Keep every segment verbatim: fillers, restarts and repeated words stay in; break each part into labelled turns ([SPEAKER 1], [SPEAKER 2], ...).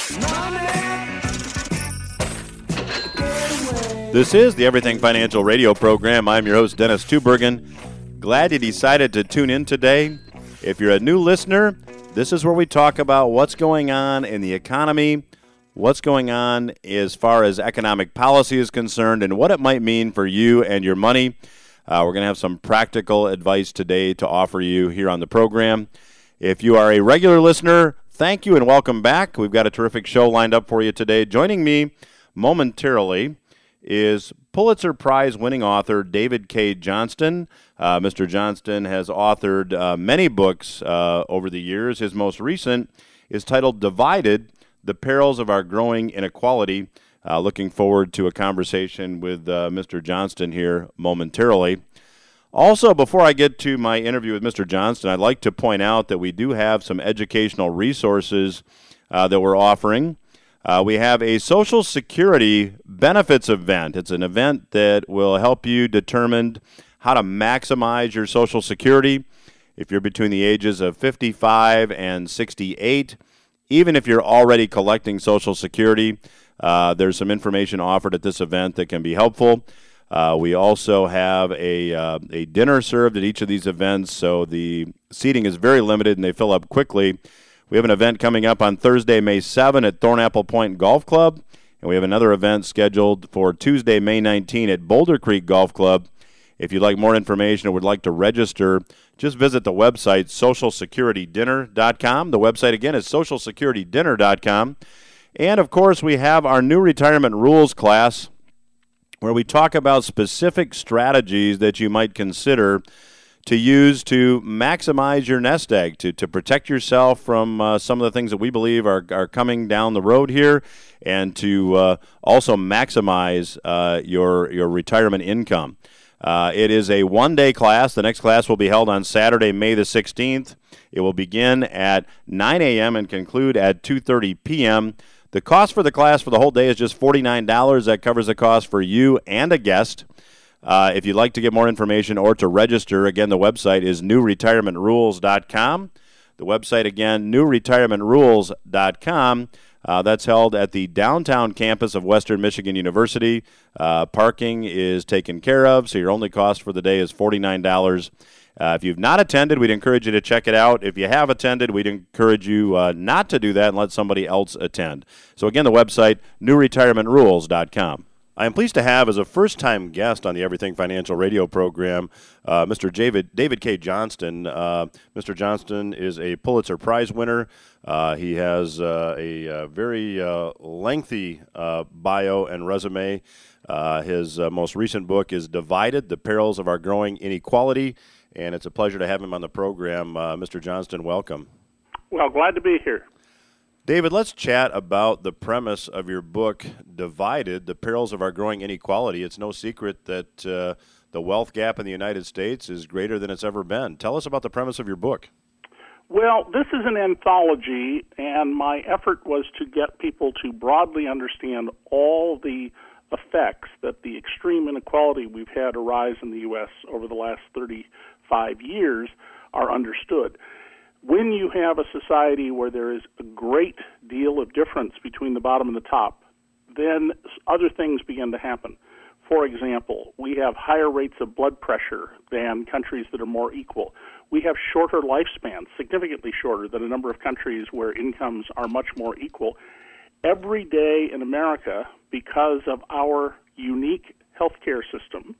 [SPEAKER 1] This is the Everything Financial radio program. I'm your host, Dennis Tubbergen. Glad you decided to tune in today. If you're a new listener, this is where we talk about what's going on in the economy, what's going on as far as economic policy is concerned, and what it might mean for you and your money. Uh, we're going to have some practical advice today to offer you here on the program. If you are a regular listener, thank you and welcome back. We've got a terrific show lined up for you today. Joining me momentarily is Pulitzer Prize winning author David Cay Johnston. Uh, Mister Johnston has authored uh, many books uh, over the years. His most recent is titled Divided, The Perils of Our Growing Inequality. Uh, looking forward to a conversation with uh, Mister Johnston here momentarily. Also, before I get to my interview with Mister Johnston, I'd like to point out that we do have some educational resources uh, that we're offering. Uh, we have a Social Security benefits event. It's an event that will help you determine how to maximize your Social Security if you're between the ages of fifty-five and sixty-eight. Even if you're already collecting Social Security, uh, there's some information offered at this event that can be helpful. Uh, we also have a uh, a dinner served at each of these events, so the seating is very limited and they fill up quickly. We have an event coming up on Thursday, May seventh at Thornapple Point Golf Club, and we have another event scheduled for Tuesday, May nineteenth at Boulder Creek Golf Club. If you'd like more information or would like to register, just visit the website social security dinner dot com. The website, again, is social security dinner dot com. And, of course, we have our new retirement rules class where we talk about specific strategies that you might consider to use to maximize your nest egg, to, to protect yourself from uh, some of the things that we believe are, are coming down the road here, and to uh, also maximize uh, your, your retirement income. Uh, it is a one-day class. The next class will be held on Saturday, May the sixteenth. It will begin at nine a.m. and conclude at two thirty p.m. The cost for the class for the whole day is just forty-nine dollars. That covers the cost for you and a guest. Uh, if you'd like to get more information or to register, again, the website is new retirement rules dot com. The website, again, new retirement rules dot com. Uh, that's held at the downtown campus of Western Michigan University. Uh, parking is taken care of, so your only cost for the day is forty-nine dollars. Uh, if you've not attended, we'd encourage you to check it out. If you have attended, we'd encourage you uh, not to do that and let somebody else attend. So, again, the website, new retirement rules dot com. I am pleased to have as a first-time guest on the Everything Financial radio program, uh, Mister David, David Cay Johnston. Uh, Mister Johnston is a Pulitzer Prize winner. Uh, he has uh, a, a very uh, lengthy uh, bio and resume. Uh, his uh, most recent book is Divided, The Perils of Our Growing Inequality, and it's a pleasure to have him on the program. Uh, Mister Johnston, welcome.
[SPEAKER 2] Well, glad to be here.
[SPEAKER 1] David, let's chat about the premise of your book, Divided, The Perils of Our Growing Inequality. It's no secret that uh, the wealth gap in the United States is greater than it's ever been. Tell us about the premise of your book.
[SPEAKER 2] Well, this is an anthology, and my effort was to get people to broadly understand all the effects that the extreme inequality we've had arise in the U S over the last thirty-five years are understood. When you have a society where there is a great deal of difference between the bottom and the top, then other things begin to happen. For example, we have higher rates of blood pressure than countries that are more equal. We have shorter lifespans, significantly shorter than a number of countries where incomes are much more equal. Every day in America, because of our unique healthcare system,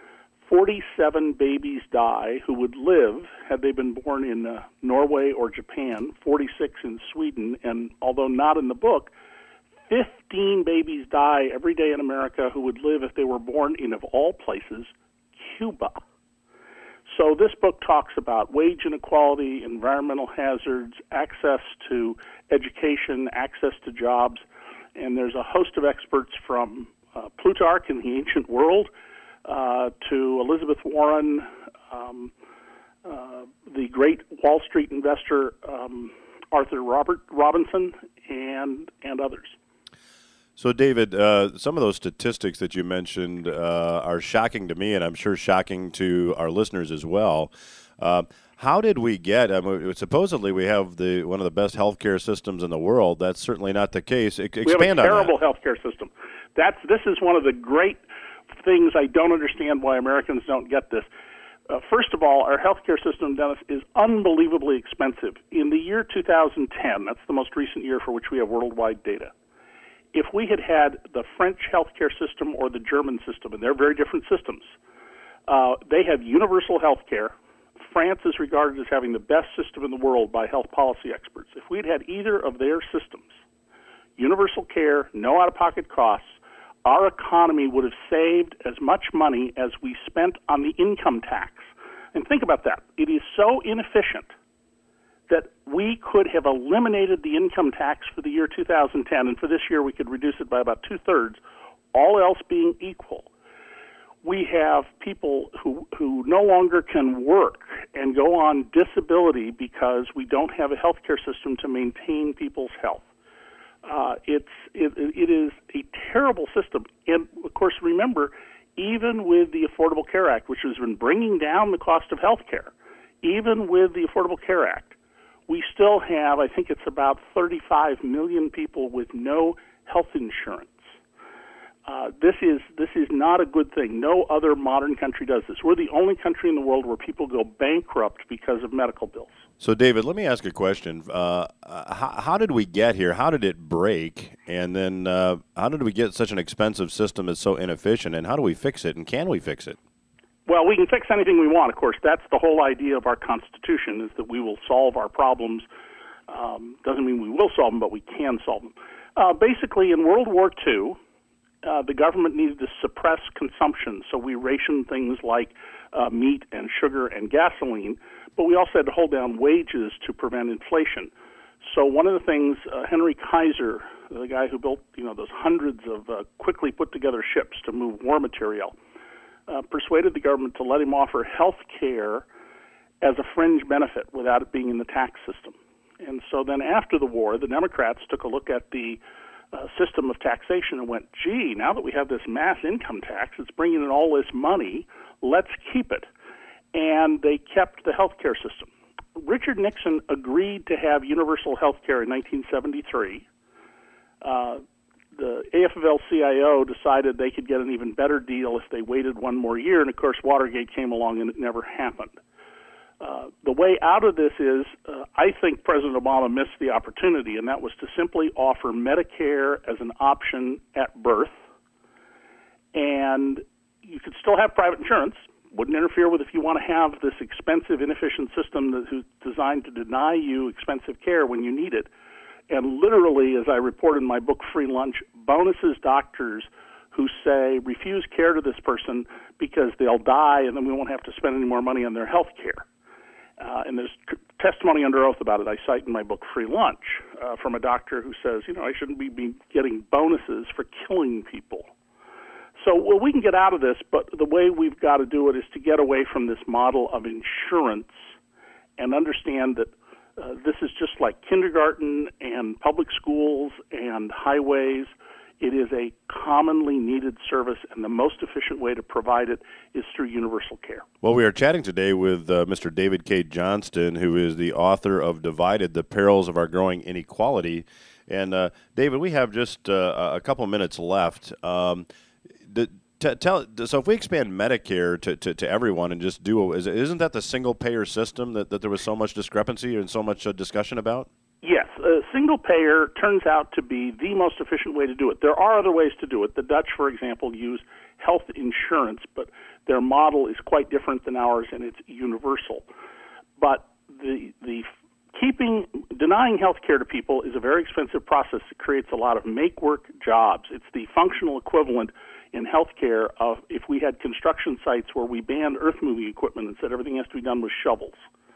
[SPEAKER 2] forty-seven babies die who would live had they been born in uh, Norway or Japan, forty-six in Sweden, and although not in the book, fifteen babies die every day in America who would live if they were born in, of all places, Cuba. So this book talks about wage inequality, environmental hazards, access to education, access to jobs, and there's a host of experts from uh, Plutarch in the ancient world uh, to Elizabeth Warren, um, uh, the great Wall Street investor um, Arthur Robert Robinson, and and others.
[SPEAKER 1] So, David, uh, some of those statistics that you mentioned uh, are shocking to me, and I'm sure shocking to our listeners as well. Uh, how did we get? I mean, supposedly we have the one of the best healthcare systems in the world. That's certainly not the case. E- expand
[SPEAKER 2] we have a terrible
[SPEAKER 1] on that.
[SPEAKER 2] healthcare system. That's this is one of the great things I don't understand why Americans don't get this. Uh, first of all, our healthcare system, Dennis, is unbelievably expensive. In the year two thousand ten, that's the most recent year for which we have worldwide data, if we had had the French healthcare system or the German system, and they're very different systems, uh, they have universal healthcare. France is regarded as having the best system in the world by health policy experts. If we'd had either of their systems, universal care, no out-of-pocket costs, our economy would have saved as much money as we spent on the income tax. And think about that. It is so inefficient that we could have eliminated the income tax for the year two thousand ten, and for this year we could reduce it by about two-thirds, all else being equal. We have people who, who no longer can work and go on disability because we don't have a healthcare system to maintain people's health. Uh, it's it, it is a terrible system. And, of course, remember, even with the Affordable Care Act, which has been bringing down the cost of health care, even with the Affordable Care Act, we still have, I think it's about thirty-five million people with no health insurance. Uh, this is this is not a good thing. No other modern country does this. We're the only country in the world where people go bankrupt because of medical bills.
[SPEAKER 1] So, David, let me ask a question. Uh, how, how did we get here? How did it break? And then uh, how did we get such an expensive system that's so inefficient? And how do we fix it? And can we fix it?
[SPEAKER 2] Well, we can fix anything we want, of course. That's the whole idea of our Constitution, is that we will solve our problems. Um, doesn't mean we will solve them, but we can solve them. Uh, basically, in World War Two, Uh, the government needed to suppress consumption, so we rationed things like uh, meat and sugar and gasoline, but we also had to hold down wages to prevent inflation. So one of the things, uh, Henry Kaiser, the guy who built you know those hundreds of uh, quickly put together ships to move war material, uh, persuaded the government to let him offer health care as a fringe benefit without it being in the tax system. And so then after the war, the Democrats took a look at the Uh, system of taxation and went, gee, now that we have this mass income tax, it's bringing in all this money, let's keep it. And they kept the health care system. Richard Nixon agreed to have universal health care in nineteen seventy-three. Uh, the A F L C I O decided they could get an even better deal if they waited one more year, and of course Watergate came along and it never happened. Uh, the way out of this is, uh, I think President Obama missed the opportunity, and that was to simply offer Medicare as an option at birth. And you could still have private insurance. Wouldn't interfere with if you want to have this expensive, inefficient system that is designed to deny you expensive care when you need it. And literally, as I report in my book, Free Lunch, bonuses doctors who say, refuse care to this person because they'll die and then we won't have to spend any more money on their health care. Uh, and there's c- testimony under oath about it. I cite in my book, Free Lunch, uh, from a doctor who says, you know, I shouldn't be, be getting bonuses for killing people. So, well, we can get out of this, but the way we've got to do it is to get away from this model of insurance and understand that uh, this is just like kindergarten and public schools and highways. It is a commonly needed service, and the most efficient way to provide it is through universal care.
[SPEAKER 1] Well, we are chatting today with uh, Mister David K. Johnston, who is the author of Divided, The Perils of Our Growing Inequality. And, uh, David, we have just uh, a couple minutes left. Um, the, t- tell, so if we expand Medicare to, to, to everyone and just do, is, isn't that the single-payer system that, that there was so much discrepancy and so much uh, discussion about?
[SPEAKER 2] Yes, a single payer turns out to be the most efficient way to do it. There are other ways to do it. The Dutch, for example, use health insurance, but their model is quite different than ours, and it's universal. But the the keeping denying health care to people is a very expensive process. It creates a lot of make-work jobs. It's the functional equivalent in health care of if we had construction sites where we banned earth-moving equipment and said everything has to be done with shovels.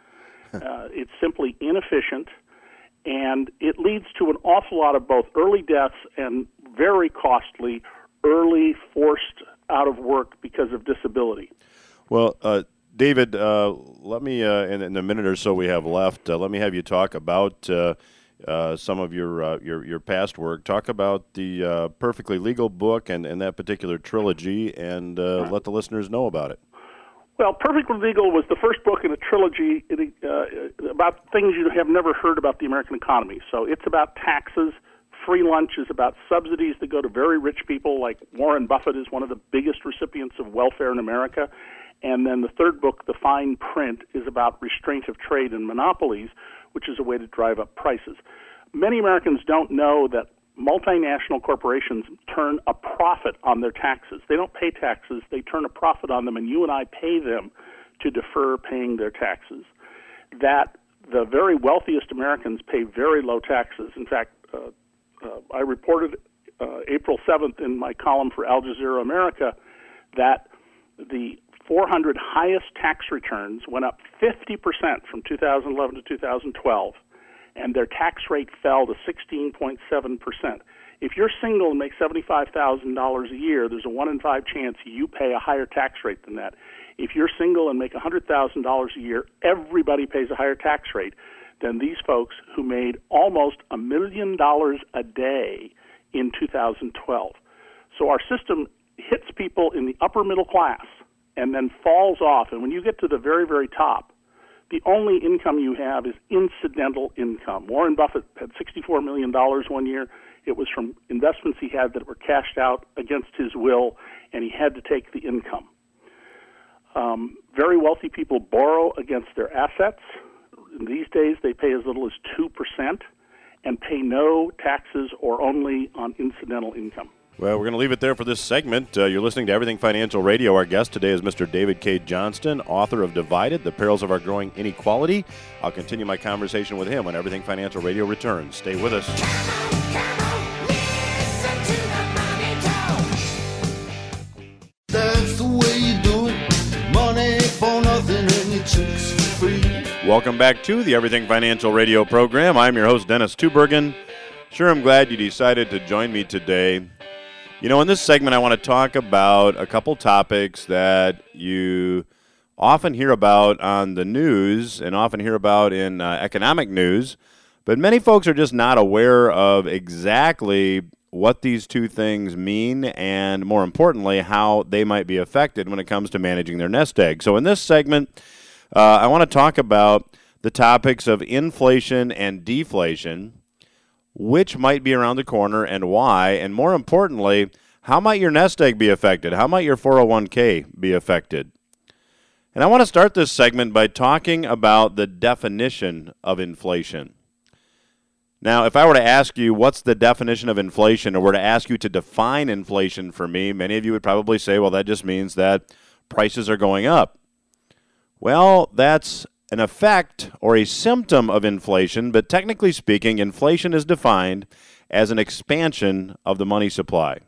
[SPEAKER 2] uh, it's simply inefficient. And it leads to an awful lot of both early deaths and very costly early forced out of work because of disability.
[SPEAKER 1] Well, uh, David, uh, let me, uh, in, in the minute or so we have left, uh, let me have you talk about uh, uh, some of your, uh, your your past work. Talk about the uh, Perfectly Legal book and, and that particular trilogy, and uh, right. let the listeners know about it.
[SPEAKER 2] Well, Perfectly Legal was the first book in a trilogy uh, about things you have never heard about the American economy. So it's about taxes. Free lunch is about subsidies that go to very rich people, like Warren Buffett is one of the biggest recipients of welfare in America. And then the third book, The Fine Print, is about restraint of trade and monopolies, which is a way to drive up prices. Many Americans don't know that multinational corporations turn a profit on their taxes. They don't pay taxes, they turn a profit on them, and you and I pay them to defer paying their taxes. That the very wealthiest Americans pay very low taxes. In fact, uh, uh, I reported uh, April seventh in my column for Al Jazeera America that the four hundred highest tax returns went up fifty percent from two thousand eleven to two thousand twelve, and their tax rate fell to sixteen point seven percent. If you're single and make seventy-five thousand dollars a year, there's a one in five chance you pay a higher tax rate than that. If you're single and make one hundred thousand dollars a year, everybody pays a higher tax rate than these folks who made almost a million dollars a day in two thousand twelve. So our system hits people in the upper middle class and then falls off. And when you get to the very, very top, the only income you have is incidental income. Warren Buffett had sixty-four million dollars one year. It was from investments he had that were cashed out against his will, and he had to take the income. Um, very wealthy people borrow against their assets. These days, they pay as little as two percent and pay no taxes or only on incidental income.
[SPEAKER 1] Well, we're going to leave it there for this segment. Uh, you're listening to Everything Financial Radio. Our guest today is Mister David K. Johnston, author of Divided, The Perils of Our Growing Inequality. I'll continue my conversation with him when Everything Financial Radio returns. Stay with us.
[SPEAKER 3] Come on, come on, listen to the money talk.
[SPEAKER 4] That's the way you do it. Money for nothing and your chicks for free.
[SPEAKER 1] Welcome back to the Everything Financial Radio program. I'm your host, Dennis Tubergen. Sure, I'm glad you decided to join me today. You know, in this segment, I want to talk about a couple topics that you often hear about on the news and often hear about in uh, economic news, but many folks are just not aware of exactly what these two things mean and, more importantly, how they might be affected when it comes to managing their nest egg. So in this segment, uh, I want to talk about the topics of inflation and deflation, which might be around the corner and why, and more importantly, how might your nest egg be affected? How might your four oh one k be affected? And I want to start this segment by talking about the definition of inflation. Now, if I were to ask you what's the definition of inflation, or were to ask you to define inflation for me, many of you would probably say, well, that just means that prices are going up. Well, that's an effect or a symptom of inflation, but technically speaking, inflation is defined as an expansion of the money supply.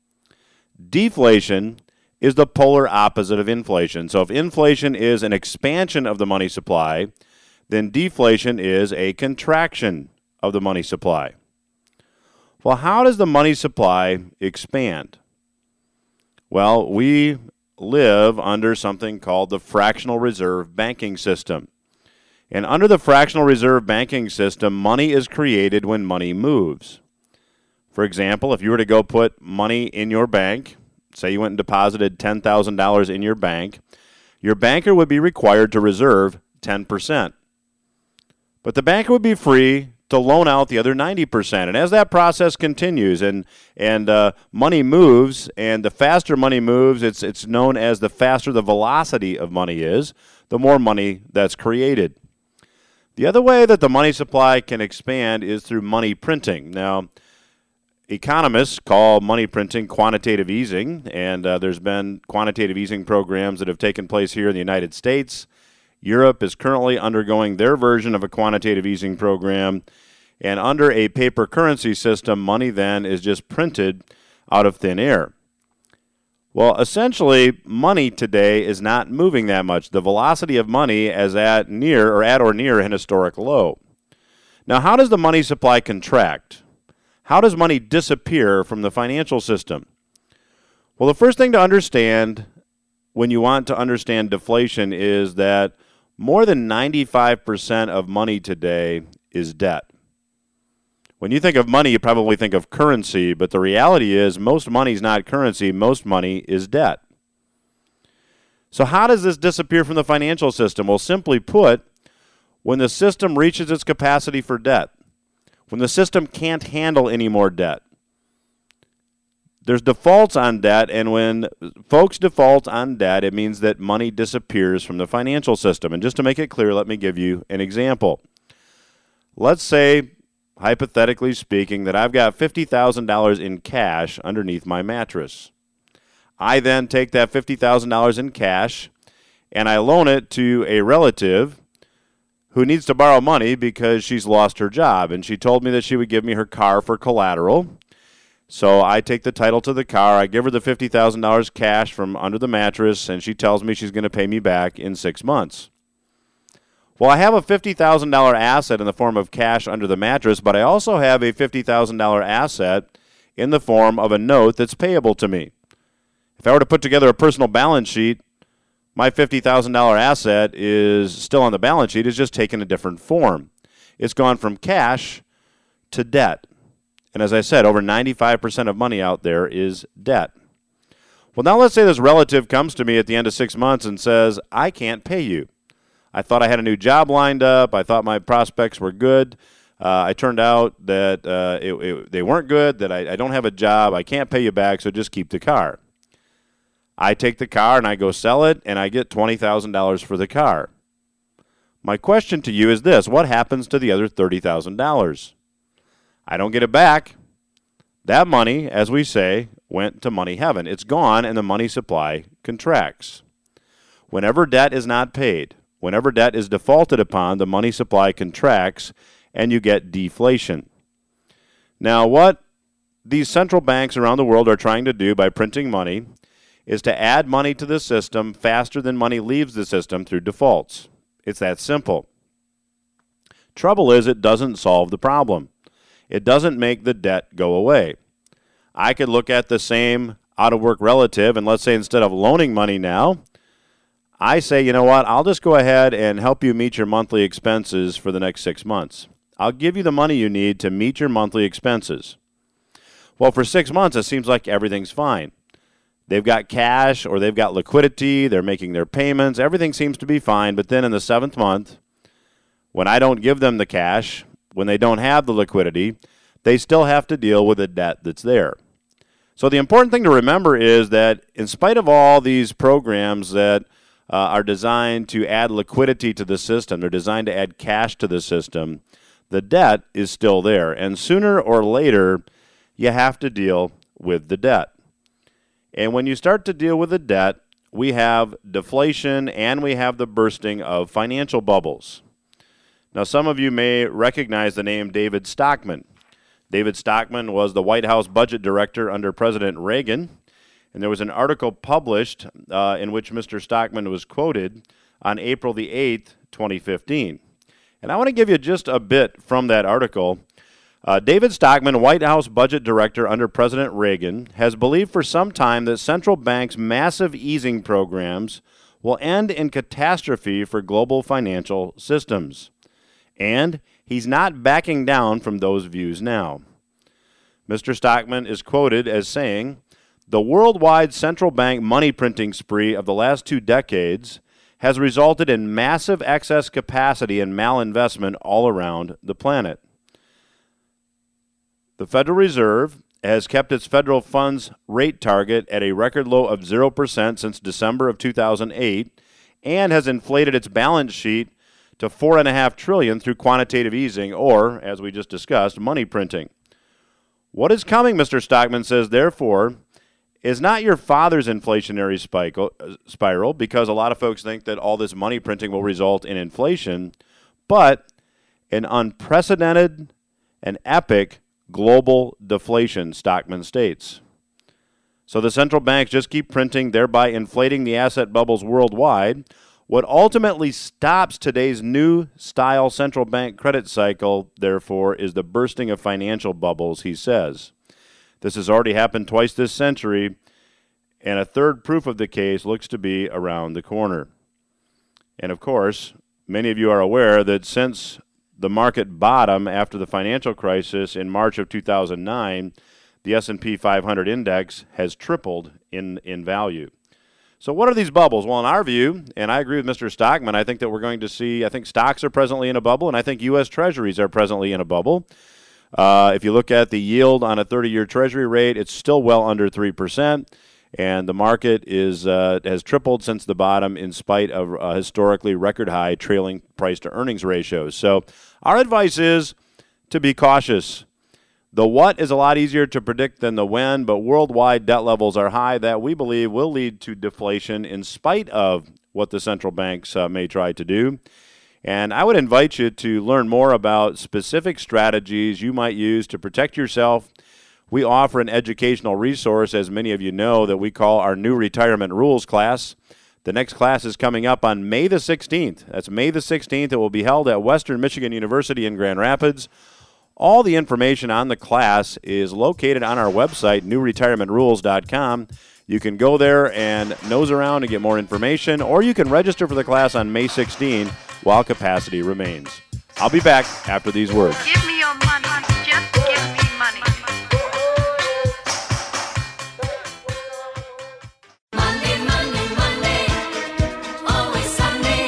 [SPEAKER 1] Deflation is the polar opposite of inflation. So if inflation is an expansion of the money supply, then deflation is a contraction of the money supply. Well, how does the money supply expand? Well, we live under something called the fractional reserve banking system. And under the fractional reserve banking system, money is created when money moves. For example, if you were to go put money in your bank, say you went and deposited ten thousand dollars in your bank, your banker would be required to reserve ten percent. But the banker would be free to loan out the other ninety percent. And as that process continues and and uh, money moves, and the faster money moves, it's it's known as the faster the velocity of money is, the more money that's created. The other way that the money supply can expand is through money printing. Now, economists call money printing quantitative easing, and uh, there's been quantitative easing programs that have taken place here in the United States. Europe is currently undergoing their version of a quantitative easing program, and under a paper currency system, money then is just printed out of thin air. Well, essentially, money today is not moving that much. The velocity of money is at near or at or near an historic low. Now, how does the money supply contract? How does money disappear from the financial system? Well, the first thing to understand when you want to understand deflation is that more than ninety-five percent of money today is debt. When you think of money, you probably think of currency, but the reality is most money is not currency. Most money is debt. So how does this disappear from the financial system? Well, simply put, when the system reaches its capacity for debt, when the system can't handle any more debt, there's defaults on debt, and when folks default on debt, it means that money disappears from the financial system. And just to make it clear, let me give you an example. Let's say, hypothetically speaking, that I've got fifty thousand dollars in cash underneath my mattress. I then take that fifty thousand dollars in cash and I loan it to a relative who needs to borrow money because she's lost her job. And she told me that she would give me her car for collateral. So I take the title to the car, I give her the fifty thousand dollars cash from under the mattress, and she tells me she's going to pay me back in six months. Well, I have a fifty thousand dollars asset in the form of cash under the mattress, but I also have a fifty thousand dollars asset in the form of a note that's payable to me. If I were to put together a personal balance sheet, my fifty thousand dollars asset is still on the balance sheet, it's just taken a different form. It's gone from cash to debt. And as I said, over ninety-five percent of money out there is debt. Well, now let's say this relative comes to me at the end of six months and says, I can't pay you. I thought I had a new job lined up. I thought my prospects were good. Uh, I turned out that uh, it, it, they weren't good, that I, I don't have a job. I can't pay you back, so just keep the car. I take the car and I go sell it, and I get twenty thousand dollars for the car. My question to you is this: what happens to the other thirty thousand dollars? I don't get it back. That money, as we say, went to money heaven. It's gone, and the money supply contracts. Whenever debt is not paid, whenever debt is defaulted upon, the money supply contracts, and you get deflation. Now, what these central banks around the world are trying to do by printing money is to add money to the system faster than money leaves the system through defaults. It's that simple. Trouble is, it doesn't solve the problem. It doesn't make the debt go away. I could look at the same out-of-work relative, and let's say instead of loaning money now, I say, you know what, I'll just go ahead and help you meet your monthly expenses for the next six months. I'll give you the money you need to meet your monthly expenses. Well, for six months, it seems like everything's fine. They've got cash or they've got liquidity, they're making their payments, everything seems to be fine, but then in the seventh month, when I don't give them the cash, when they don't have the liquidity, they still have to deal with the debt that's there. So the important thing to remember is that in spite of all these programs that uh, are designed to add liquidity to the system, they're designed to add cash to the system, the debt is still there. And sooner or later, you have to deal with the debt. And when you start to deal with the debt, we have deflation and we have the bursting of financial bubbles. Now, some of you may recognize the name David Stockman. David Stockman was the White House budget director under President Reagan, and there was an article published uh, in which Mister Stockman was quoted on April the eighth, twenty fifteen. And I want to give you just a bit from that article. Uh, David Stockman, White House budget director under President Reagan, has believed for some time that central banks' massive easing programs will end in catastrophe for global financial systems. And he's not backing down from those views now. Mister Stockman is quoted as saying, "The worldwide central bank money printing spree of the last two decades has resulted in massive excess capacity and malinvestment all around the planet. The Federal Reserve has kept its federal funds rate target at a record low of zero percent since December of two thousand eight and has inflated its balance sheet to four point five trillion dollars through quantitative easing, or, as we just discussed, money printing. What is coming," Mister Stockman says, "therefore, is not your father's inflationary spiral, because a lot of folks think that all this money printing will result in inflation, but an unprecedented and epic global deflation," Stockman states. So the central banks just keep printing, thereby inflating the asset bubbles worldwide. What ultimately stops today's new style central bank credit cycle, therefore, is the bursting of financial bubbles, he says. This has already happened twice this century, and a third proof of the case looks to be around the corner. And of course, many of you are aware that since the market bottom after the financial crisis in March of two thousand nine, the S and P five hundred index has tripled in, in value. So what are these bubbles? Well, in our view, and I agree with Mister Stockman, I think that we're going to see, I think stocks are presently in a bubble, and I think U S Treasuries are presently in a bubble. Uh, if you look at the yield on a thirty-year Treasury rate, it's still well under three percent, and the market is uh, has tripled since the bottom in spite of uh, historically record-high trailing price-to-earnings ratios. So our advice is to be cautious. The what is a lot easier to predict than the when, but worldwide debt levels are high that we believe will lead to deflation in spite of what the central banks uh, may try to do. And I would invite you to learn more about specific strategies you might use to protect yourself. We offer an educational resource, as many of you know, that we call our new retirement rules class. The next class is coming up on May the sixteenth. That's May the sixteenth. It will be held at Western Michigan University in Grand Rapids. All the information on the class is located on our website, new retirement rules dot com. You can go there and nose around and get more information, or you can register for the class on May sixteenth while capacity remains. I'll be back after these words.
[SPEAKER 5] Give me your money. Just give me money.
[SPEAKER 3] Monday, Monday, Monday, always Sunday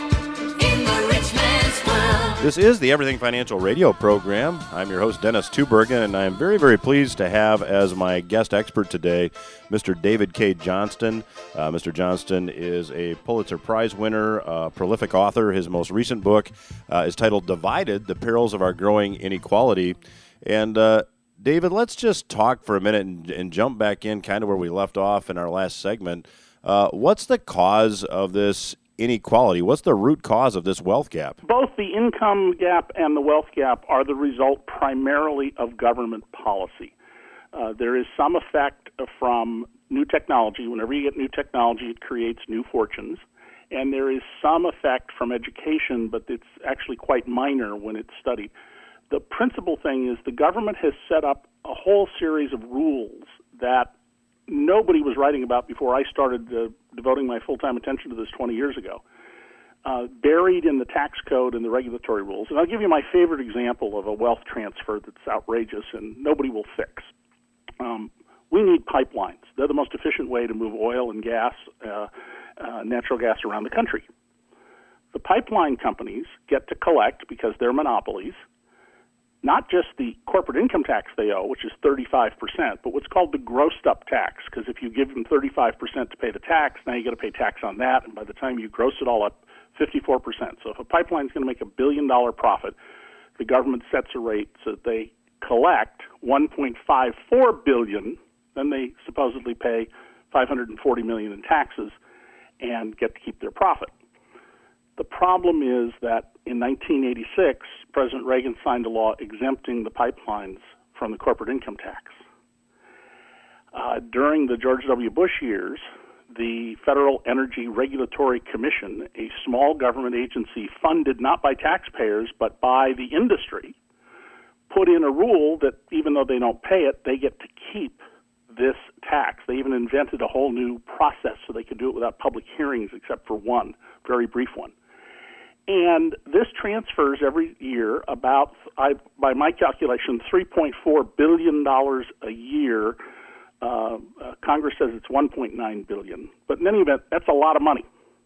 [SPEAKER 3] in the rich man's world.
[SPEAKER 1] This is the Everything Financial Radio program. I'm your host, Dennis Tubergen, and I'm very, very pleased to have as my guest expert today Mister David K. Johnston. Uh, Mister Johnston is a Pulitzer Prize winner, uh, prolific author. His most recent book uh, is titled Divided, The Perils of Our Growing Inequality. And uh, David, let's just talk for a minute and, and jump back in kind of where we left off in our last segment. Uh, what's the cause of this inequality? What's the root cause of this wealth gap?
[SPEAKER 2] Both the income gap and the wealth gap are the result primarily of government policy. Uh, there is some effect from new technology. Whenever you get new technology, it creates new fortunes. And there is some effect from education, but it's actually quite minor when it's studied. The principal thing is the government has set up a whole series of rules that nobody was writing about before I started uh, devoting my full-time attention to this twenty years ago, uh, buried in the tax code and the regulatory rules. And I'll give you my favorite example of a wealth transfer that's outrageous and nobody will fix. Um, we need pipelines. They're the most efficient way to move oil and gas, uh, uh, natural gas around the country. The pipeline companies get to collect, because they're monopolies, not just the corporate income tax they owe, which is thirty-five percent, but what's called the grossed-up tax, because if you give them thirty-five percent to pay the tax, now you got to pay tax on that, and by the time you gross it all up, fifty-four percent. So if a pipeline is going to make a billion-dollar profit, the government sets a rate so that they collect one point five four billion dollars, then they supposedly pay five hundred forty million dollars in taxes and get to keep their profit. The problem is that in nineteen eighty-six, President Reagan signed a law exempting the pipelines from the corporate income tax. Uh, during the George W. Bush years, the Federal Energy Regulatory Commission, a small government agency funded not by taxpayers but by the industry, put in a rule that even though they don't pay it, they get to keep this tax. They even invented a whole new process so they could do it without public hearings except for one, very brief one. And this transfers every year about, I, by my calculation, three point four billion dollars a year. Uh, uh, Congress says it's one point nine billion dollars. But in any event, that's a lot of money.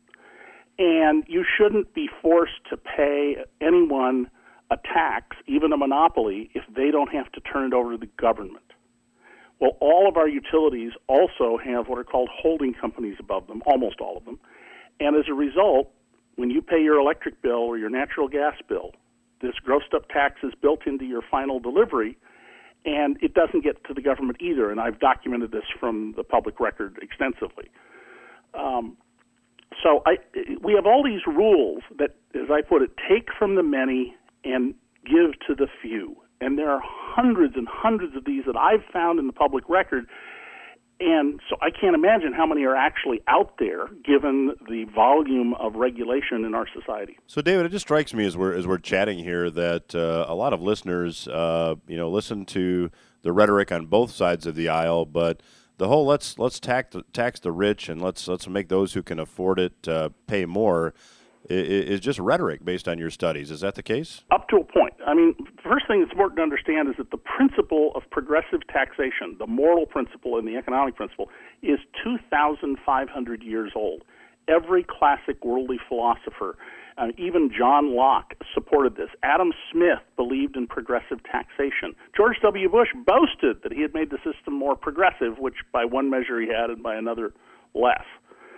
[SPEAKER 2] And you shouldn't be forced to pay anyone a tax, even a monopoly, if they don't have to turn it over to the government. Well, all of our utilities also have what are called holding companies above them, almost all of them. And as a result, when you pay your electric bill or your natural gas bill, this grossed-up tax is built into your final delivery, and it doesn't get to the government either. And I've documented this from the public record extensively. Um, so I, we have all these rules that, as I put it, take from the many and give to the few. And there are hundreds and hundreds of these that I've found in the public record. And so I can't imagine how many are actually out there, given the volume of regulation in our society.
[SPEAKER 1] So, David, it just strikes me as we're as we're chatting here that uh, a lot of listeners, uh, you know, listen to the rhetoric on both sides of the aisle, but the whole let's let's tax the, tax the rich and let's let's make those who can afford it uh, pay more is just rhetoric based on your studies. Is that the case?
[SPEAKER 2] Up to a point. I mean, the first thing that's important to understand is that the principle of progressive taxation, the moral principle and the economic principle, is two thousand five hundred years old. Every classic worldly philosopher, uh, even John Locke, supported this. Adam Smith believed in progressive taxation. George W. Bush boasted that he had made the system more progressive, which by one measure he had and by another less.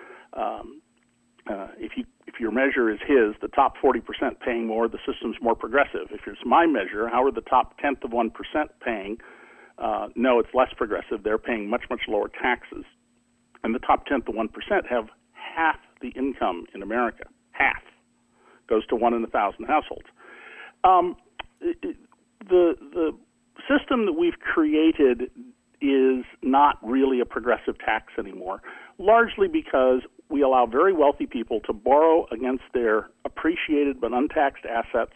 [SPEAKER 2] Um, uh, if you if your measure is his, the top forty percent paying more, the system's more progressive. If it's my measure, how are the top tenth of one percent paying? Uh, no, it's less progressive. They're paying much, much lower taxes. And the top tenth of one percent have half the income in America. Half goes to one in a thousand households. Um, the the system that we've created is not really a progressive tax anymore, largely because we allow very wealthy people to borrow against their appreciated but untaxed assets.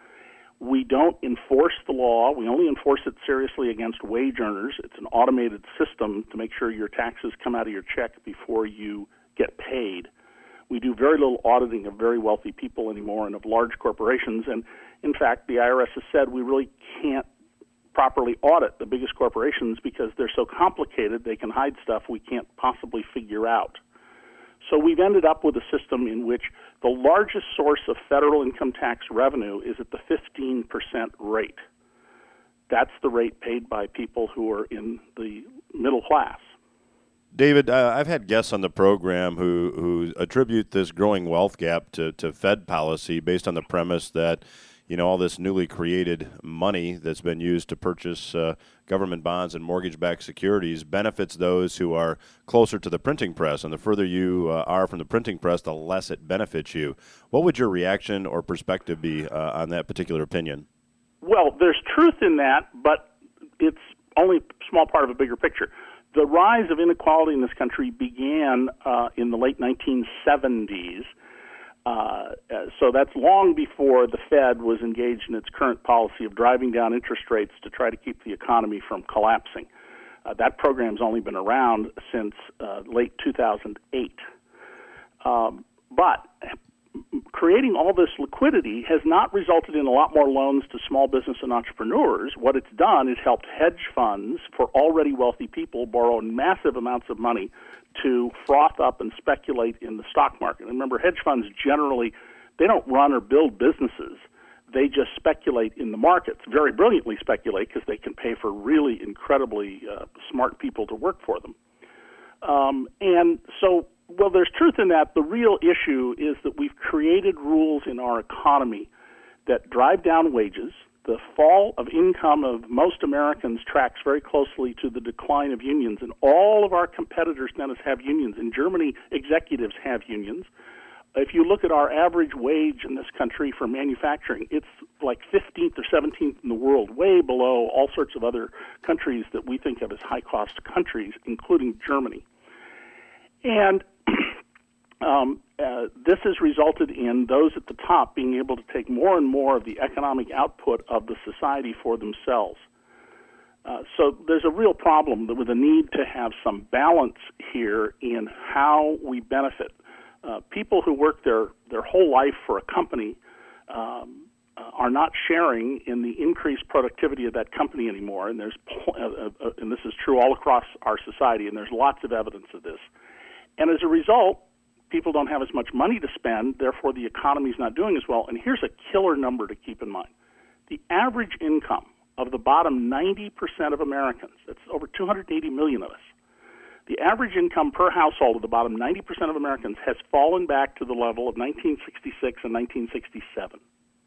[SPEAKER 2] We don't enforce the law. We only enforce it seriously against wage earners. It's an automated system to make sure your taxes come out of your check before you get paid. We do very little auditing of very wealthy people anymore and of large corporations. And in fact, the I R S has said we really can't properly audit the biggest corporations because they're so complicated they can hide stuff we can't possibly figure out. So we've ended up with a system in which the largest source of federal income tax revenue is at the fifteen percent rate. That's the rate paid by people who are in the middle class.
[SPEAKER 1] David, uh, I've had guests on the program who, who attribute this growing wealth gap to, to Fed policy based on the premise that, you know, all this newly created money that's been used to purchase uh, government bonds and mortgage-backed securities benefits those who are closer to the printing press. And the further you uh, are from the printing press, the less it benefits you. What would your reaction or perspective be uh, on that particular opinion?
[SPEAKER 2] Well, there's truth in that, but it's only a small part of a bigger picture. The rise of inequality in this country began uh, in the late nineteen seventies. Uh, so that's long before the Fed was engaged in its current policy of driving down interest rates to try to keep the economy from collapsing. Uh, that program's only been around since uh, late two thousand eight. Um, but creating all this liquidity has not resulted in a lot more loans to small business and entrepreneurs. What it's done is helped hedge funds for already wealthy people borrow massive amounts of money to froth up and speculate in the stock market. And remember, hedge funds generally, they don't run or build businesses. They just speculate in the markets, very brilliantly speculate because they can pay for really incredibly uh, smart people to work for them. Um, and so, well, there's truth in that. The real issue is that we've created rules in our economy that drive down wages. The fall of income of most Americans tracks very closely to the decline of unions, and all of our competitors, Dennis, have unions. In Germany, executives have unions. If you look at our average wage in this country for manufacturing, it's like fifteenth or seventeenth in the world, way below all sorts of other countries that we think of as high-cost countries, including Germany. And um, uh, this has resulted in those at the top being able to take more and more of the economic output of the society for themselves. Uh, so there's a real problem with a need to have some balance here in how we benefit. Uh, people who work their, their whole life for a company um, uh, are not sharing in the increased productivity of that company anymore, and there's pl- uh, uh, and this is true all across our society, and there's lots of evidence of this. And as a result, people don't have as much money to spend, therefore the economy's not doing as well. And here's a killer number to keep in mind. The average income of the bottom ninety percent of Americans, that's over two hundred eighty million of us, the average income per household of the bottom ninety percent of Americans has fallen back to the level of nineteen sixty-six and nineteen sixty-seven.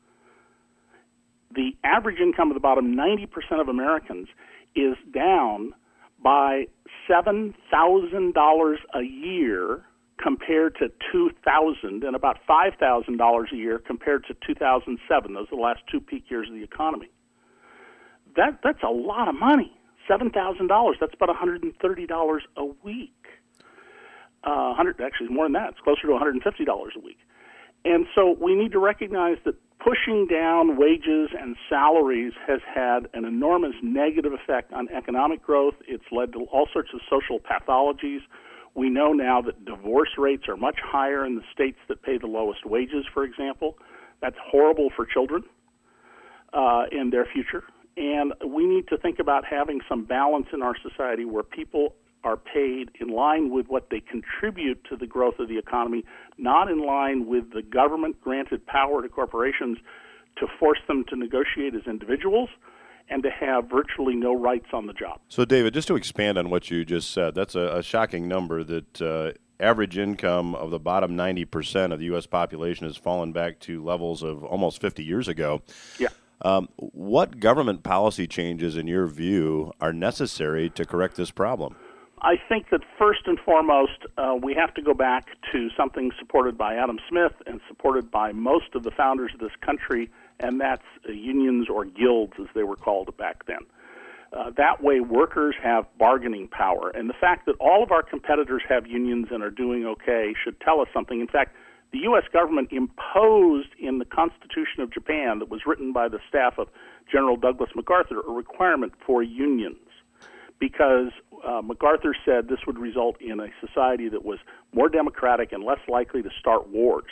[SPEAKER 2] The average income of the bottom ninety percent of Americans is down by seven thousand dollars a year compared to two thousand dollars and about five thousand dollars a year compared to two thousand seven. Those are the last two peak years of the economy. That That's a lot of money. seven thousand dollars, that's about one hundred thirty dollars a week. Uh, one hundred, actually, more than that. It's closer to one hundred fifty dollars a week. And so we need to recognize that pushing down wages and salaries has had an enormous negative effect on economic growth. It's led to all sorts of social pathologies. We know now that divorce rates are much higher in the states that pay the lowest wages, for example. That's horrible for children. uh, in their future. And we need to think about having some balance in our society where people are paid in line with what they contribute to the growth of the economy, not in line with the government-granted power to corporations to force them to negotiate as individuals and to have virtually no rights on the job.
[SPEAKER 1] So, David, just to expand on what you just said, that's a, a shocking number that uh, average income of the bottom ninety percent of the U S population has fallen back to levels of almost fifty years ago.
[SPEAKER 2] Yeah.
[SPEAKER 1] Um, what government policy changes, in your view, are necessary to correct this problem?
[SPEAKER 2] I think that first and foremost, uh, we have to go back to something supported by Adam Smith and supported by most of the founders of this country, and that's uh, unions or guilds, as they were called back then. Uh, that way, workers have bargaining power. And the fact that all of our competitors have unions and are doing okay should tell us something. In fact, the U S government imposed in the Constitution of Japan that was written by the staff of General Douglas MacArthur a requirement for unions, because uh, MacArthur said this would result in a society that was more democratic and less likely to start wars.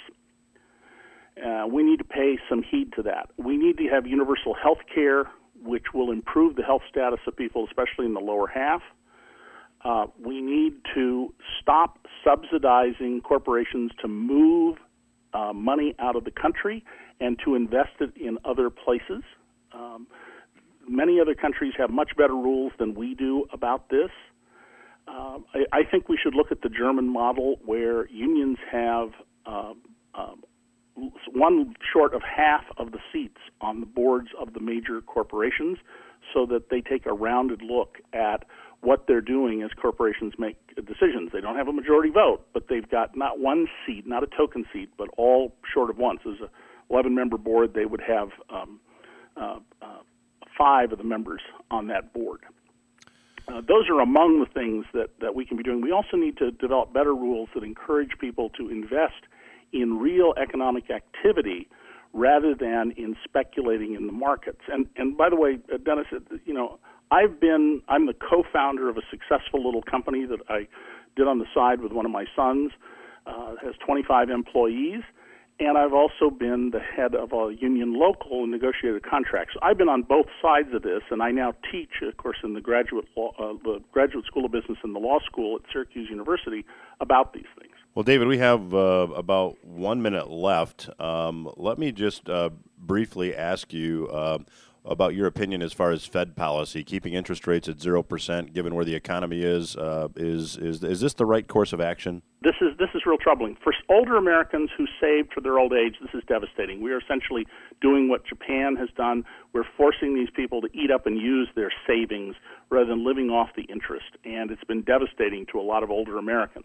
[SPEAKER 2] Uh, we need to pay some heed to that. We need to have universal health care, which will improve the health status of people, especially in the lower half. Uh, we need to stop subsidizing corporations to move uh, money out of the country and to invest it in other places. Um, Many other countries have much better rules than we do about this. Uh, I, I think we should look at the German model, where unions have uh, uh, one short of half of the seats on the boards of the major corporations, so that they take a rounded look at what they're doing as corporations make decisions. They don't have a majority vote, but they've got not one seat, not a token seat, but all short of one. So as an eleven-member board, they would have um, uh, uh, five of the members on that board. Uh, those are among the things that, that we can be doing. We also need to develop better rules that encourage people to invest in real economic activity rather than in speculating in the markets. And and by the way, uh, Dennis, you know, I've been I'm the co-founder of a successful little company that I did on the side with one of my sons. Uh, it has twenty-five employees. And I've also been the head of a union local and negotiated contracts. So I've been on both sides of this, and I now teach, of course, in the graduate law, uh, the Graduate School of Business and the Law School at Syracuse University about these things.
[SPEAKER 1] Well, David, we have uh, about one minute left. Um, let me just uh, briefly ask you uh, about your opinion as far as Fed policy, keeping interest rates at zero percent, given where the economy is. Uh, is is is this the right course of action?
[SPEAKER 2] This is this is real troubling. For older Americans who saved for their old age, this is devastating. We are essentially doing what Japan has done. We're forcing these people to eat up and use their savings rather than living off the interest, and it's been devastating to a lot of older Americans.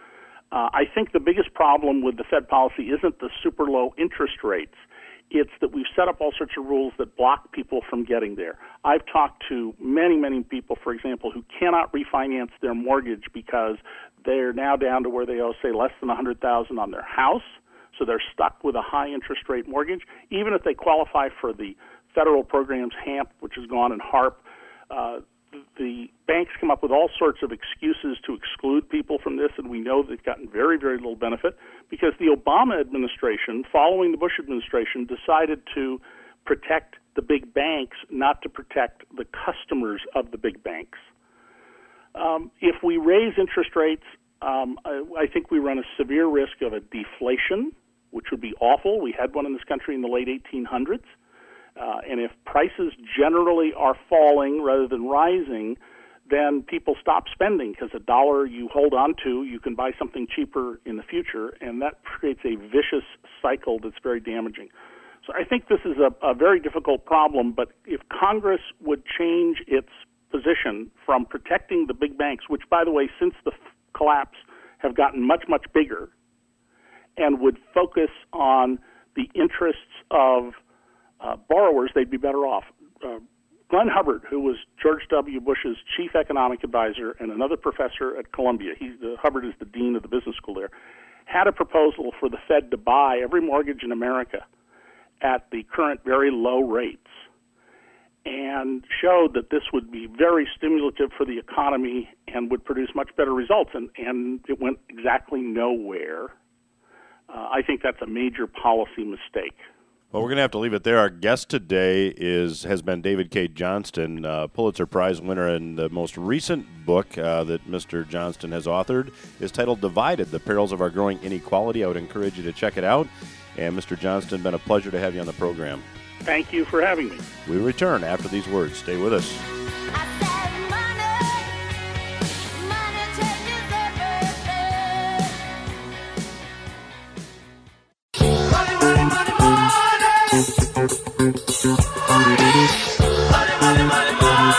[SPEAKER 2] Uh, I think the biggest problem with the Fed policy isn't the super low interest rates. It's that we've set up all sorts of rules that block people from getting there. I've talked to many, many people, for example, who cannot refinance their mortgage because they're now down to where they owe, say, less than one hundred thousand dollars on their house, so they're stuck with a high interest rate mortgage. Even if they qualify for the federal programs, HAMP, which is gone, and HARP, uh, the banks come up with all sorts of excuses to exclude people from this, and we know they've gotten very, very little benefit because the Obama administration, following the Bush administration, decided to protect the big banks, not to protect the customers of the big banks. Um, if we raise interest rates, um, I, I think we run a severe risk of a deflation, which would be awful. We had one in this country in the late eighteen hundreds. Uh, and if prices generally are falling rather than rising, then people stop spending because a dollar you hold on to, you can buy something cheaper in the future, and that creates a vicious cycle that's very damaging. So I think this is a, a very difficult problem, but if Congress would change its position from protecting the big banks, which, by the way, since the f- collapse have gotten much, much bigger, and would focus on the interests of Uh, borrowers, they'd be better off. Uh, Glenn Hubbard, who was George W. Bush's chief economic advisor and another professor at Columbia, he's the, Hubbard is the dean of the business school there, had a proposal for the Fed to buy every mortgage in America at the current very low rates, and showed that this would be very stimulative for the economy and would produce much better results, and, and it went exactly nowhere. Uh, I think that's a major policy mistake.
[SPEAKER 1] Well, we're going to have to leave it there. Our guest today is has been David K. Johnston, uh, Pulitzer Prize winner, and the most recent book uh, that Mister Johnston has authored is titled Divided, The Perils of Our Growing Inequality. I would encourage you to check it out. And Mister Johnston, been a pleasure to have you on the program.
[SPEAKER 2] Thank you for having me.
[SPEAKER 1] We return after these words. Stay with us.
[SPEAKER 3] I said money, money changes everything. Money, money, money, money. Money, money, money,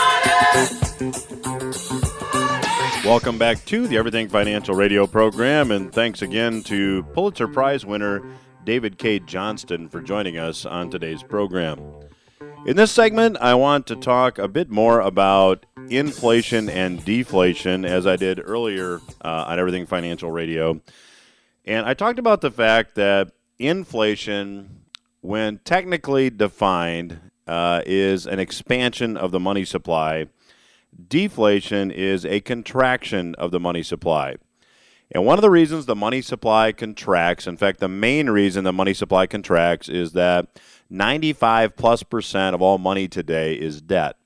[SPEAKER 3] money.
[SPEAKER 1] Welcome back to the Everything Financial Radio program, and thanks again to Pulitzer Prize winner David K. Johnston for joining us on today's program. In this segment, I want to talk a bit more about inflation and deflation, as I did earlier uh, on Everything Financial Radio. And I talked about the fact that inflation, when technically defined, uh, is an expansion of the money supply. Deflation is a contraction of the money supply. And one of the reasons the money supply contracts, in fact, the main reason the money supply contracts, is that ninety-five plus percent of all money today is debt.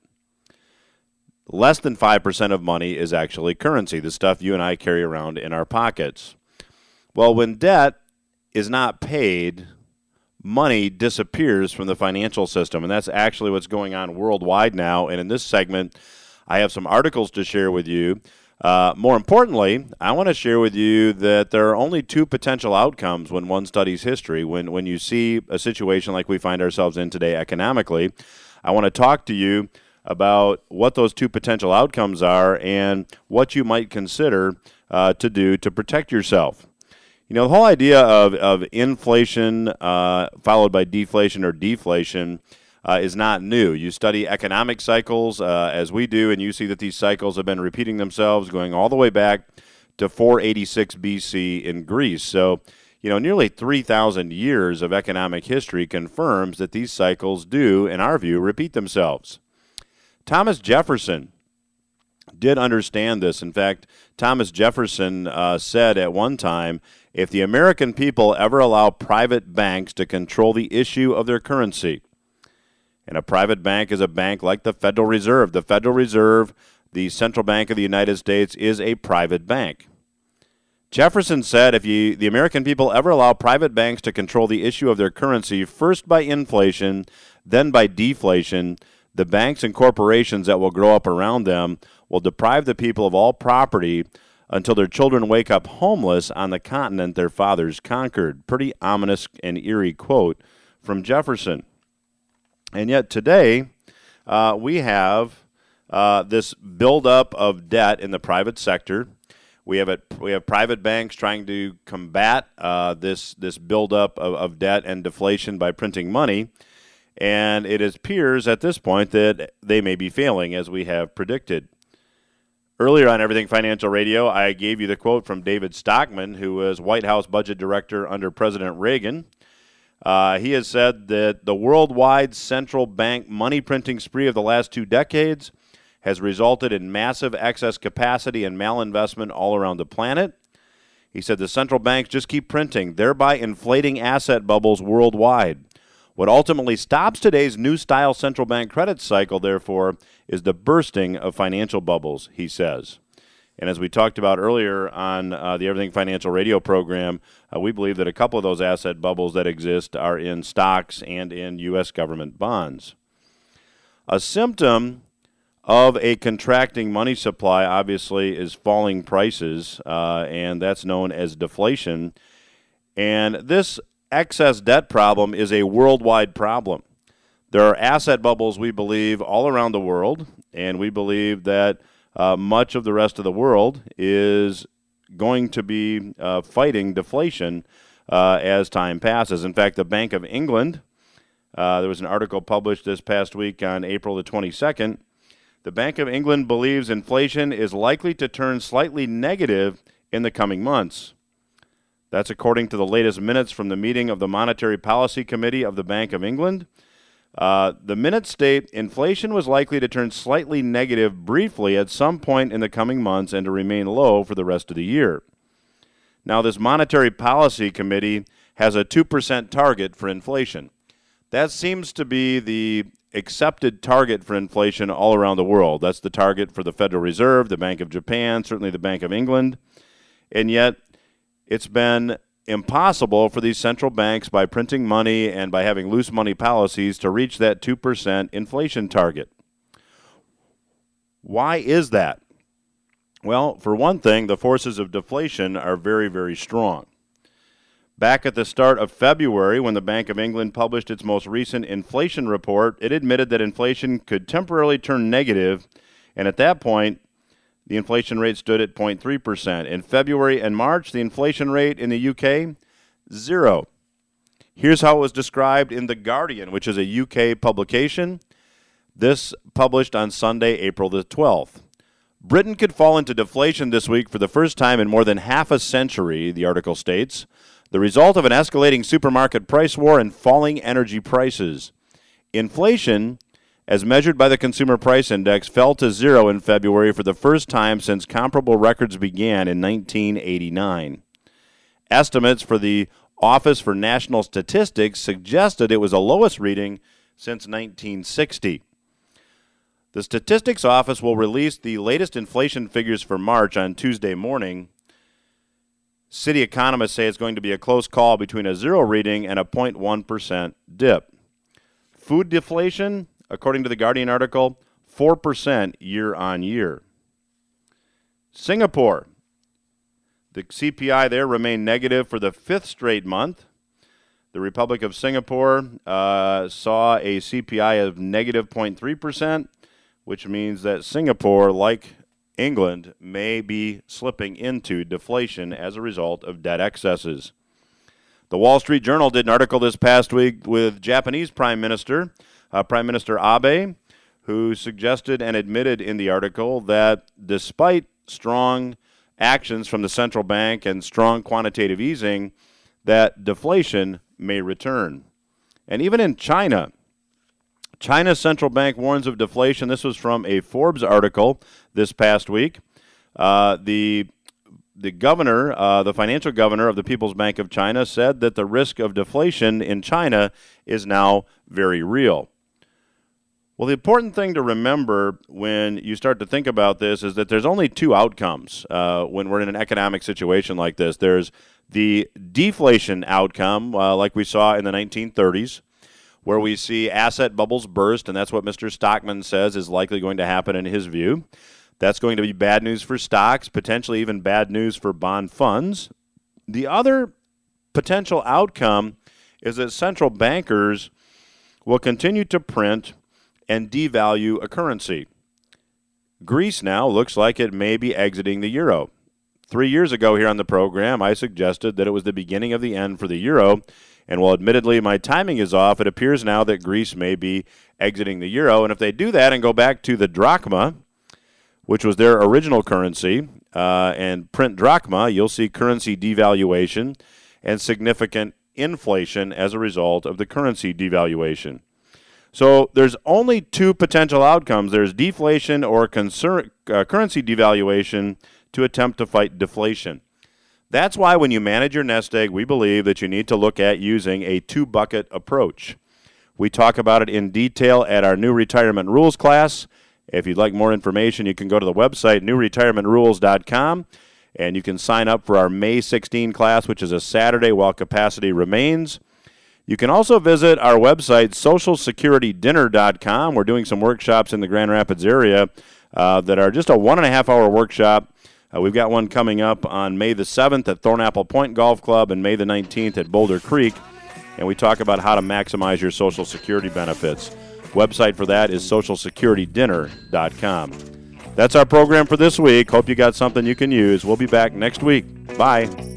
[SPEAKER 1] Less than five percent of money is actually currency, the stuff you and I carry around in our pockets. Well, when debt is not paid, money disappears from the financial system, and that's actually what's going on worldwide now. And in this segment, I have some articles to share with you. Uh, more importantly, I want to share with you that there are only two potential outcomes when one studies history. When, when you see a situation like we find ourselves in today economically, I want to talk to you about what those two potential outcomes are and what you might consider uh, to do to protect yourself. You know, the whole idea of, of inflation uh, followed by deflation or deflation Uh, is not new. You study economic cycles uh, as we do, and you see that these cycles have been repeating themselves going all the way back to four eighty-six B C in Greece. So, you know, nearly three thousand years of economic history confirms that these cycles do, in our view, repeat themselves. Thomas Jefferson did understand this. In fact, Thomas Jefferson uh, said at one time, if the American people ever allow private banks to control the issue of their currency, and a private bank is a bank like the Federal Reserve. The Federal Reserve, the central bank of the United States, is a private bank. Jefferson said if you, the American people ever allow private banks to control the issue of their currency, first by inflation, then by deflation, the banks and corporations that will grow up around them will deprive the people of all property until their children wake up homeless on the continent their fathers conquered. Pretty ominous and eerie quote from Jefferson. And yet today, uh, we have uh, this buildup of debt in the private sector. We have it, we have private banks trying to combat uh, this this buildup of, of debt and deflation by printing money. And it appears at this point that they may be failing, as we have predicted. Earlier on Everything Financial Radio, I gave you the quote from David Stockman, who was White House budget director under President Reagan. Uh, he has said that the worldwide central bank money printing spree of the last two decades has resulted in massive excess capacity and malinvestment all around the planet. He said the central banks just keep printing, thereby inflating asset bubbles worldwide. What ultimately stops today's new style central bank credit cycle, therefore, is the bursting of financial bubbles, he says. And as we talked about earlier on uh, the Everything Financial Radio program, uh, we believe that a couple of those asset bubbles that exist are in stocks and in U S government bonds. A symptom of a contracting money supply, obviously, is falling prices, uh, and that's known as deflation. And this excess debt problem is a worldwide problem. There are asset bubbles, we believe, all around the world, and we believe that Uh, much of the rest of the world is going to be uh, fighting deflation uh, as time passes. In fact, the Bank of England, uh, there was an article published this past week on April the twenty-second. The Bank of England believes inflation is likely to turn slightly negative in the coming months. That's according to the latest minutes from the meeting of the Monetary Policy Committee of the Bank of England. Uh, the minutes state inflation was likely to turn slightly negative briefly at some point in the coming months and to remain low for the rest of the year. Now, this Monetary Policy Committee has a two percent target for inflation. That seems to be the accepted target for inflation all around the world. That's the target for the Federal Reserve, the Bank of Japan, certainly the Bank of England. And yet it's been impossible for these central banks, by printing money and by having loose money policies, to reach that two percent inflation target. Why is that? Well, for one thing, the forces of deflation are very, very strong. Back at the start of February, when the Bank of England published its most recent inflation report, it admitted that inflation could temporarily turn negative, and at that point, the inflation rate stood at zero point three percent. In February and March, the inflation rate in the U K, zero. Here's how it was described in The Guardian, which is a U K publication. This published on Sunday, April the twelfth. Britain could fall into deflation this week for the first time in more than half a century, the article states, the result of an escalating supermarket price war and falling energy prices. Inflation, as measured by the Consumer Price Index, fell to zero in February for the first time since comparable records began in nineteen eighty-nine. Estimates for the Office for National Statistics suggested it was the lowest reading since nineteen sixty. The Statistics Office will release the latest inflation figures for March on Tuesday morning. City economists say it's going to be a close call between a zero reading and a zero point one percent dip. Food deflation, according to the Guardian article, four percent year on year. Singapore, the C P I there remained negative for the fifth straight month. The Republic of Singapore uh, saw a C P I of negative zero point three percent, which means that Singapore, like England, may be slipping into deflation as a result of debt excesses. The Wall Street Journal did an article this past week with Japanese Prime Minister, uh, Prime Minister Abe, who suggested and admitted in the article that despite strong actions from the central bank and strong quantitative easing, that deflation may return. And even in China, China's central bank warns of deflation. This was from a Forbes article this past week. Uh, the the governor, uh, the financial governor of the People's Bank of China, said that the risk of deflation in China is now very real. Well, the important thing to remember when you start to think about this is that there's only two outcomes uh, when we're in an economic situation like this. There's the deflation outcome, uh, like we saw in the nineteen thirties, where we see asset bubbles burst, and that's what Mister Stockman says is likely going to happen in his view. That's going to be bad news for stocks, potentially even bad news for bond funds. The other potential outcome is that central bankers will continue to print and devalue a currency. Greece now looks like it may be exiting the euro. Three years ago here on the program, I suggested that it was the beginning of the end for the euro. And while admittedly my timing is off, it appears now that Greece may be exiting the euro. And if they do that and go back to the drachma, which was their original currency, uh, and print drachma, you'll see currency devaluation and significant inflation as a result of the currency devaluation. So there's only two potential outcomes. There's deflation or concern, uh, currency devaluation to attempt to fight deflation. That's why when you manage your nest egg, we believe that you need to look at using a two-bucket approach. We talk about it in detail at our New Retirement Rules class. If you'd like more information, you can go to the website, new retirement rules dot com, and you can sign up for our May sixteenth class, which is a Saturday while capacity remains. You can also visit our website, social security dinner dot com. We're doing some workshops in the Grand Rapids area uh, that are just a one-and-a-half-hour workshop. Uh, we've got one coming up on May the seventh at Thornapple Point Golf Club and May the nineteenth at Boulder Creek, and we talk about how to maximize your Social Security benefits. Website for that is social security dinner dot com. That's our program for this week. Hope you got something you can use. We'll be back next week. Bye.